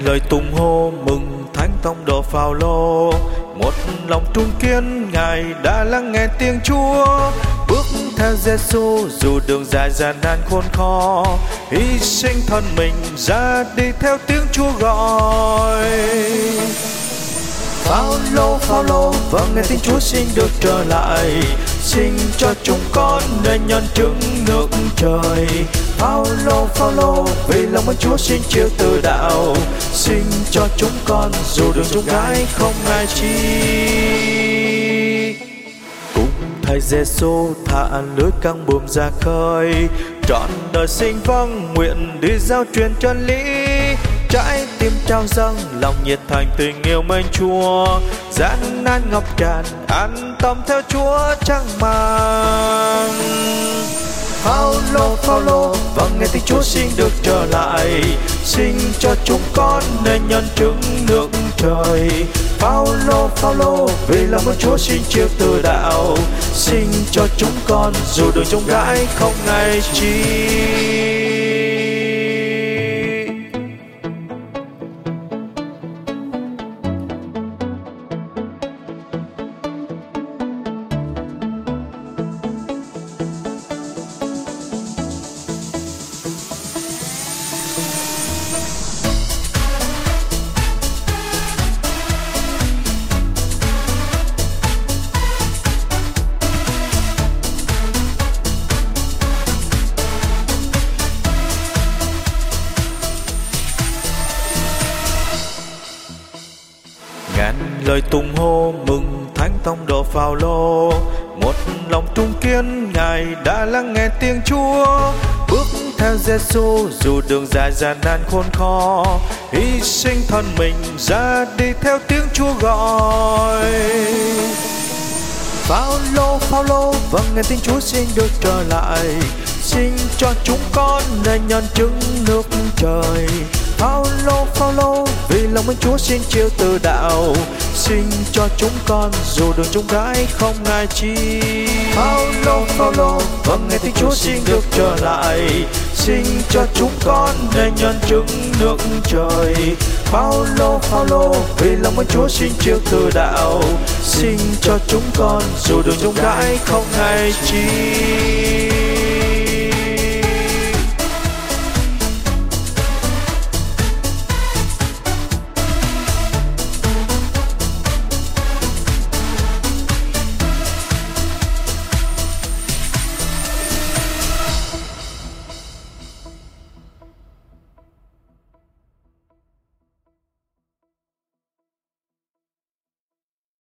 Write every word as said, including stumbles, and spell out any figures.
lời tung hô mừng Thánh Tông Đồ Phao-lô. Một lòng trung kiên Ngài đã lắng nghe tiếng Chúa, bước theo Giêsu dù đường dài gian nan khốn khó, hy sinh thân mình ra đi theo tiếng Chúa gọi. Phao-lô, Phao-lô, vâng nghe tiếng Chúa xin được trở lại, xin cho chúng con nên nhân chứng nước trời. Phao-lô, Phao-lô, vì lòng ơn Chúa xin chịu từ đạo, xin cho chúng con dù đường chúng gái không ngại chi. Cùng thầy Giêsu thả lưới căng buồm ra khơi, trọn đời sinh vâng nguyện đi giao truyền chân lý. Trái tim trao dâng lòng nhiệt thành tình yêu mến Chúa, gian nan ngập tràn an tâm theo Chúa chẳng màng. Phao-lô, Phao-lô, vâng nghe tiếng Chúa xin được trở lại, xin cho chúng con nên nhân chứng nước trời. Phao-lô, Phao-lô, vì lòng ơn Chúa xin chịu từ đạo, xin cho chúng con dù đường trông gai không ngại chi. Ngàn lời tung hô mừng Thánh Tông Đồ Phao-lô. Một lòng trung kiên Ngài đã lắng nghe tiếng Chúa, bước theo Giêsu dù đường dài gian nan khốn khó, hy sinh thân mình ra đi theo tiếng Chúa gọi. Phao-lô, Phao-lô, vâng nghe tiếng Chúa xin được trở lại, xin cho chúng con nên nhân chứng nước trời. Phao-lô, Phao-lô, vì lòng ơn Chúa xin chịu từ đạo, xin cho chúng con dù đường chúng gái không ngại chi. Phao-lô, Phao-lô, vâng nghe tiếng Chúa xin được trở lại, xin cho chúng con nên nhân chứng nước trời. Phao-lô, Phao-lô, vì lòng ơn Chúa xin chịu từ đạo, xin cho chúng con dù đường chúng gái không ngại chi.